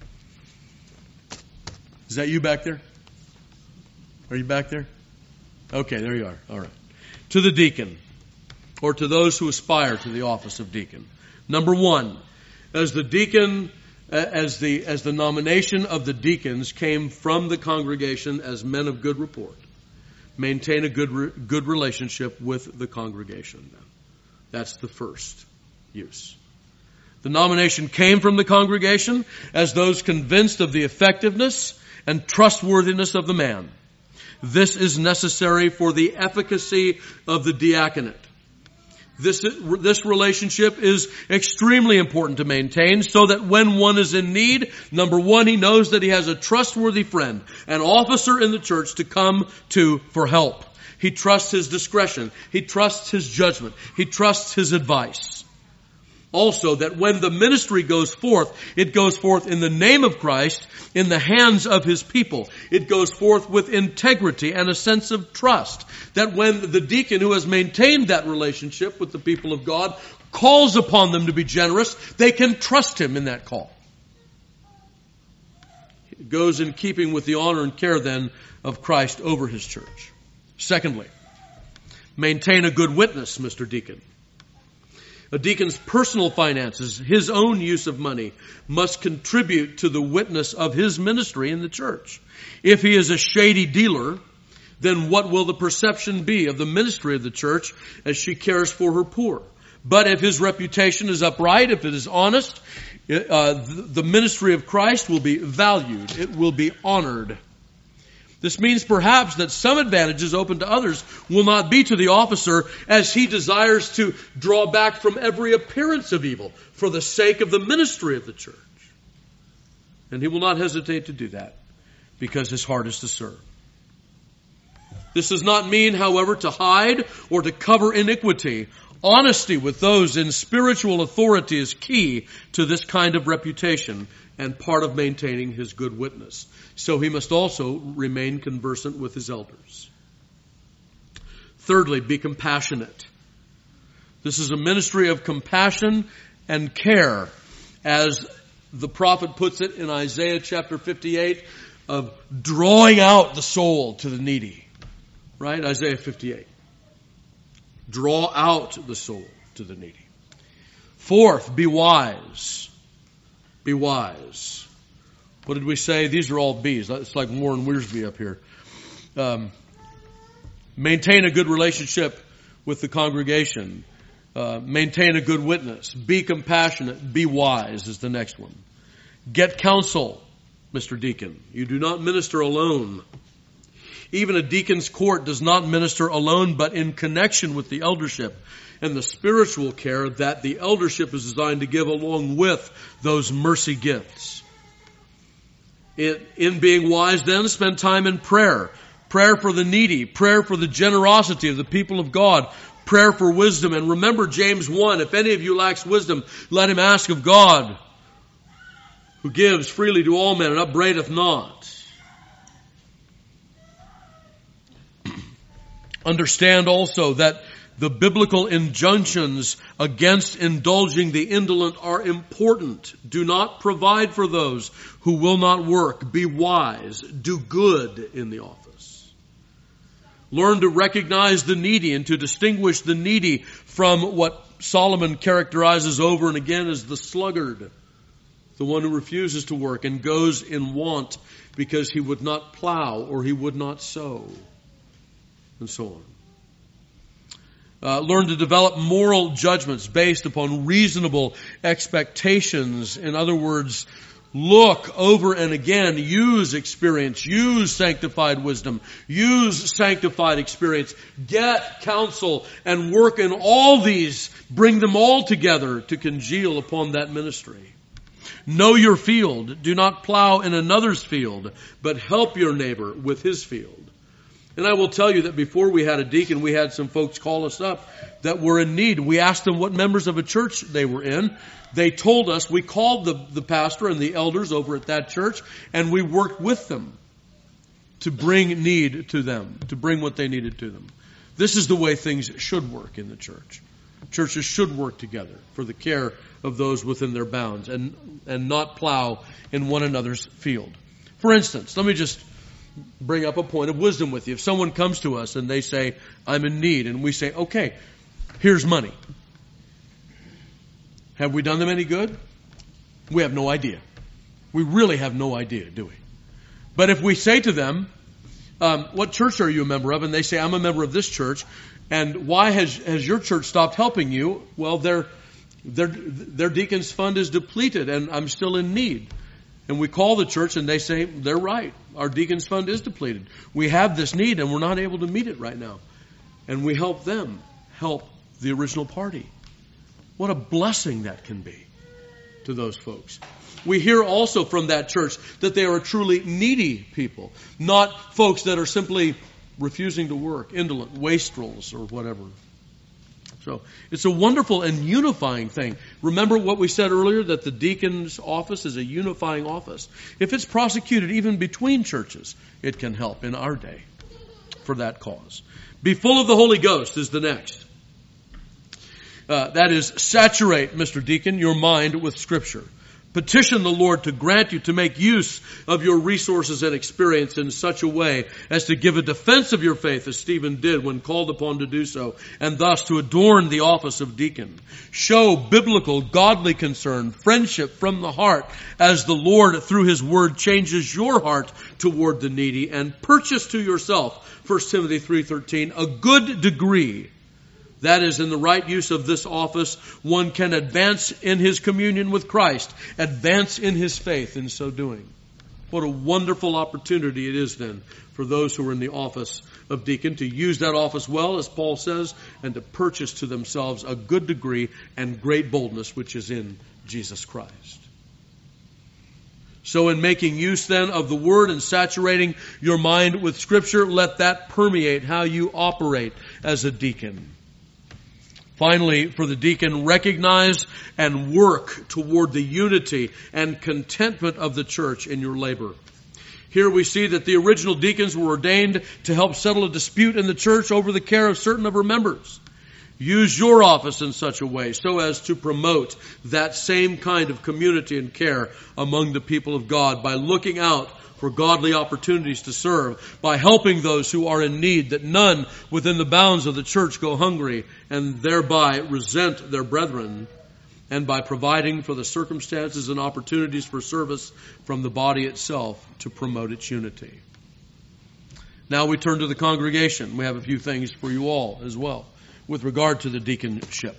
Is that you back there? Are you back there? Okay, there you are. All right. To the deacon, or to those who aspire to the office of deacon. Number one, as the nomination of the deacons came from the congregation as men of good report, maintain a good relationship with the congregation. That's the first use. The nomination came from the congregation as those convinced of the effectiveness and trustworthiness of the man. This is necessary for the efficacy of the diaconate. This relationship is extremely important to maintain so that when one is in need, number one, he knows that he has a trustworthy friend, an officer in the church to come to for help. He trusts his discretion. He trusts his judgment. He trusts his advice. Also, that when the ministry goes forth, it goes forth in the name of Christ, in the hands of His people. It goes forth with integrity and a sense of trust. That when the deacon who has maintained that relationship with the people of God calls upon them to be generous, they can trust him in that call. It goes in keeping with the honor and care then of Christ over His church. Secondly, maintain a good witness, Mr. Deacon. A deacon's personal finances, his own use of money, must contribute to the witness of his ministry in the church. If he is a shady dealer, then what will the perception be of the ministry of the church as she cares for her poor? But if his reputation is upright, if it is honest, the ministry of Christ will be valued. It will be honored. This means perhaps that some advantages open to others will not be to the officer as he desires to draw back from every appearance of evil for the sake of the ministry of the church. And he will not hesitate to do that because his heart is to serve. This does not mean, however, to hide or to cover iniquity. Honesty with those in spiritual authority is key to this kind of reputation and part of maintaining his good witness. So he must also remain conversant with his elders. Thirdly, be compassionate. This is a ministry of compassion and care, as the prophet puts it in Isaiah chapter 58, of drawing out the soul to the needy. Right? Isaiah 58. Draw out the soul to the needy. Fourth, be wise. Be wise. What did we say? These are all B's. It's like Warren Wiersbe up here. Maintain a good relationship with the congregation. Maintain a good witness. Be compassionate. Be wise is the next one. Get counsel, Mr. Deacon. You do not minister alone. Even a deacon's court does not minister alone, but in connection with the eldership and the spiritual care that the eldership is designed to give along with those mercy gifts. In being wise then, spend time in prayer. prayer for the needy, prayer for the generosity of the people of God, prayer for wisdom. And remember James 1, if any of you lacks wisdom, let him ask of God, who gives freely to all men and upbraideth not. Understand also that the biblical injunctions against indulging the indolent are important. Do not provide for those who will not work. Be wise. Do good in the office. Learn to recognize the needy and to distinguish the needy from what Solomon characterizes over and again as the sluggard, the one who refuses to work and goes in want because he would not plow or he would not sow, and so on. Learn to develop moral judgments based upon reasonable expectations. In other words, look over and again, use experience, use sanctified wisdom, use sanctified experience, get counsel and work in all these, bring them all together to congeal upon that ministry. Know your field. Do not plow in another's field, but help your neighbor with his field. And I will tell you that before we had a deacon, we had some folks call us up that were in need. We asked them what members of a church they were in. They told us. We called the pastor and the elders over at that church, and we worked with them to bring need to them, to bring what they needed to them. This is the way things should work in the church. Churches should work together for the care of those within their bounds and not plow in one another's field. For instance, let me just bring up a point of wisdom with you. If someone comes to us and they say, I'm in need, and we say, okay, here's money. Have we done them any good? We have no idea. We really have no idea, do we? But if we say to them, what church are you a member of? And they say, I'm a member of this church. And why has your church stopped helping you? Well, their deacon's fund is depleted and I'm still in need. And we call the church and they say, they're right. Our deacon's fund is depleted. We have this need and we're not able to meet it right now. And we help them help the original party. What a blessing that can be to those folks. We hear also from that church that they are a truly needy people, not folks that are simply refusing to work, indolent, wastrels, or whatever. So it's a wonderful and unifying thing. Remember what we said earlier, that the deacon's office is a unifying office. If it's prosecuted even between churches, it can help in our day for that cause. Be full of the Holy Ghost is the next. That is, saturate, Mr. Deacon, your mind with Scripture. Petition the Lord to grant you to make use of your resources and experience in such a way as to give a defense of your faith, as Stephen did when called upon to do so, and thus to adorn the office of deacon. Show biblical, godly concern, friendship from the heart, as the Lord, through His Word, changes your heart toward the needy, and purchase to yourself, 1 Timothy 3:13, a good degree. That is, in the right use of this office, one can advance in his communion with Christ, advance in his faith in so doing. What a wonderful opportunity it is then for those who are in the office of deacon to use that office well, as Paul says, and to purchase to themselves a good degree and great boldness which is in Jesus Christ. So in making use then of the Word and saturating your mind with Scripture, let that permeate how you operate as a deacon. Finally, for the deacon, recognize and work toward the unity and contentment of the church in your labor. Here we see that the original deacons were ordained to help settle a dispute in the church over the care of certain of her members. Use your office in such a way so as to promote that same kind of community and care among the people of God by looking out for godly opportunities to serve, by helping those who are in need, that none within the bounds of the church go hungry and thereby resent their brethren, and by providing for the circumstances and opportunities for service from the body itself to promote its unity. Now we turn to the congregation. We have a few things for you all as well with regard to the deaconship.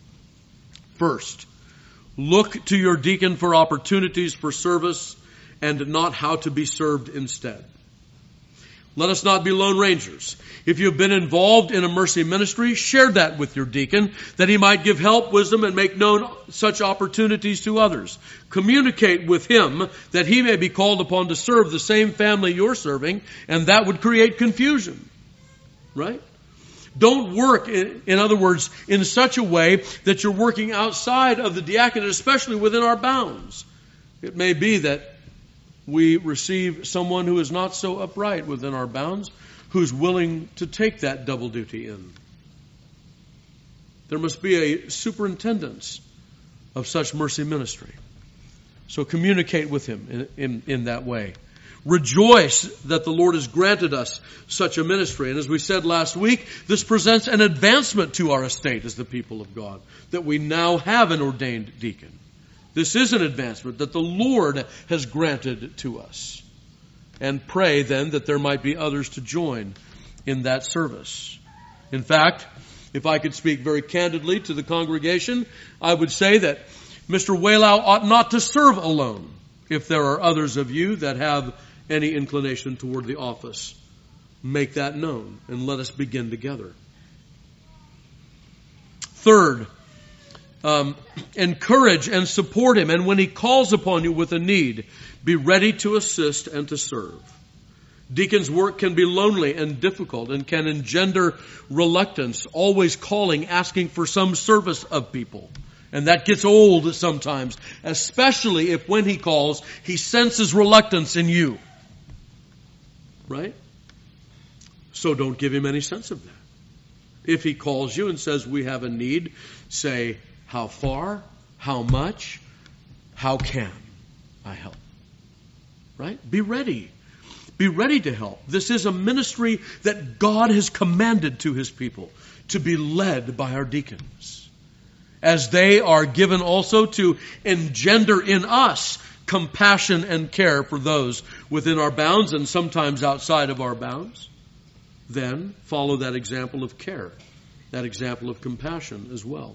First, look to your deacon for opportunities for service and not how to be served instead. Let us not be lone rangers. If you have been involved in a mercy ministry, share that with your deacon, that he might give help, wisdom, and make known such opportunities to others. Communicate with him that he may be called upon to serve the same family you're serving, and that would create confusion. Right? Don't work, in other words, in such a way that you're working outside of the diaconate, especially within our bounds. It may be that we receive someone who is not so upright within our bounds, who's willing to take that double duty in. There must be a superintendence of such mercy ministry. So communicate with him in that way. Rejoice that the Lord has granted us such a ministry. And as we said last week, this presents an advancement to our estate as the people of God, that we now have an ordained deacon. This is an advancement that the Lord has granted to us. And pray then that there might be others to join in that service. In fact, if I could speak very candidly to the congregation, I would say that Mr. Waylau ought not to serve alone if there are others of you that have any inclination toward the office. Make that known and let us begin together. Third, encourage and support him, and when he calls upon you with a need, be ready to assist and to serve. Deacon's work can be lonely and difficult and can engender reluctance, always calling, asking for some service of people. And that gets old sometimes, especially if when he calls, he senses reluctance in you. Right? So don't give him any sense of that. If he calls you and says, we have a need, say, how far? How much? How can I help? Right? Be ready. Be ready to help. This is a ministry that God has commanded to his people to be led by our deacons, as they are given also to engender in us compassion and care for those within our bounds and sometimes outside of our bounds. Then follow that example of care, that example of compassion as well.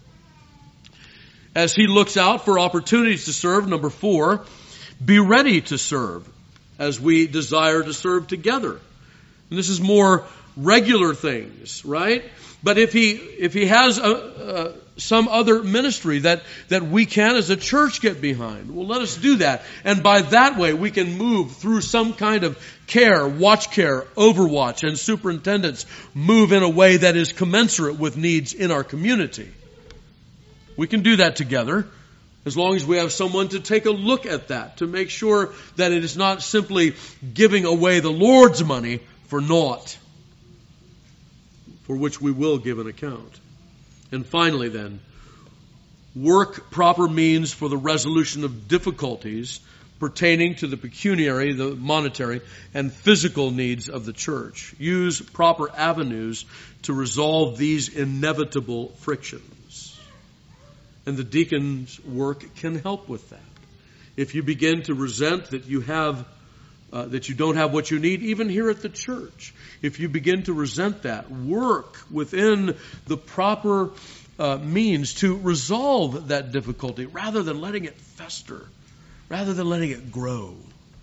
As he looks out for opportunities to serve, number 4, be ready to serve as we desire to serve together. And this is more regular things, right? But if he has some other ministry that we can as a church get behind, well, let us do that. And by that way, we can move through some kind of care, watch care, overwatch, and superintendents move in a way that is commensurate with needs in our community. We can do that together as long as we have someone to take a look at that, to make sure that it is not simply giving away the Lord's money for naught, for which we will give an account. And finally then, work proper means for the resolution of difficulties pertaining to the pecuniary, the monetary, and physical needs of the church. Use proper avenues to resolve these inevitable frictions. And the deacon's work can help with that. If you begin to resent that you don't have what you need, even here at the church, if you begin to resent that, work within the proper means to resolve that difficulty rather than letting it fester, rather than letting it grow.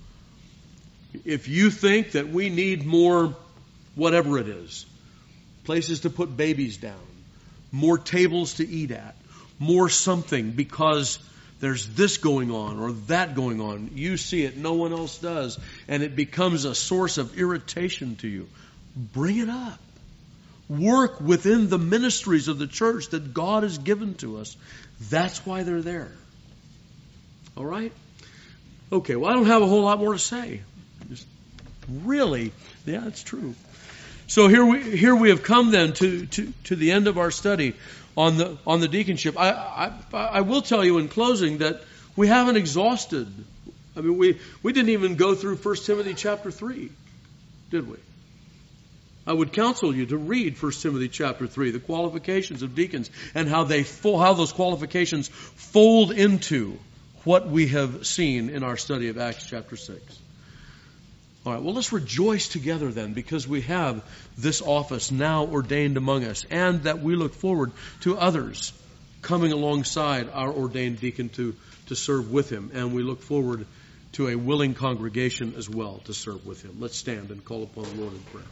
If you think that we need more, whatever it is, places to put babies down, more tables to eat at, more something because there's this going on or that going on. You see it, no one else does, and it becomes a source of irritation to you. Bring it up. Work within the ministries of the church that God has given to us. That's why they're there. All right? Okay, well, I don't have a whole lot more to say. Really, yeah, it's true. So here we have come then to the end of our study on the deaconship. I will tell you in closing that we haven't exhausted. I mean, we didn't even go through 1 Timothy chapter 3, did we? I would counsel you to read 1 Timothy chapter 3, the qualifications of deacons, and how those qualifications fold into what we have seen in our study of Acts chapter 6. All right, well, let's rejoice together then, because we have this office now ordained among us, and that we look forward to others coming alongside our ordained deacon to serve with him. And we look forward to a willing congregation as well to serve with Him. Let's stand and call upon the Lord in prayer.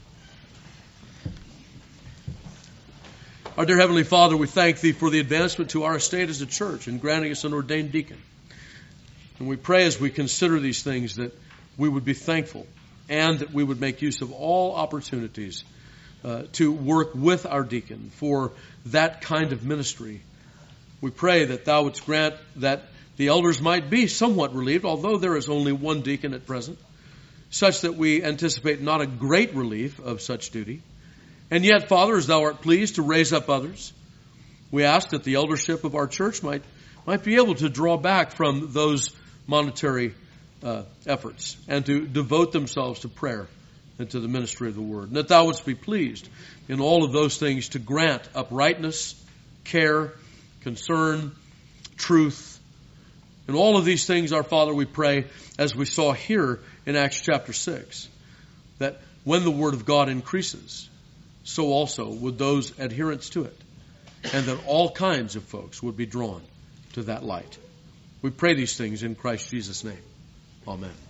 Our dear Heavenly Father, we thank Thee for the advancement to our estate as a church in granting us an ordained deacon. And we pray as we consider these things that we would be thankful and that we would make use of all opportunities to work with our deacon for that kind of ministry. We pray that Thou wouldst grant that the elders might be somewhat relieved, although there is only one deacon at present, such that we anticipate not a great relief of such duty. And yet, Father, as Thou art pleased to raise up others, we ask that the eldership of our church might be able to draw back from those monetary efforts and to devote themselves to prayer and to the ministry of the Word. And that Thou wouldst be pleased in all of those things to grant uprightness, care, concern, truth. And all of these things, our Father, we pray, as we saw here in Acts chapter 6, that when the Word of God increases, so also would those adherents to it, and that all kinds of folks would be drawn to that light. We pray these things in Christ Jesus' name. Amen.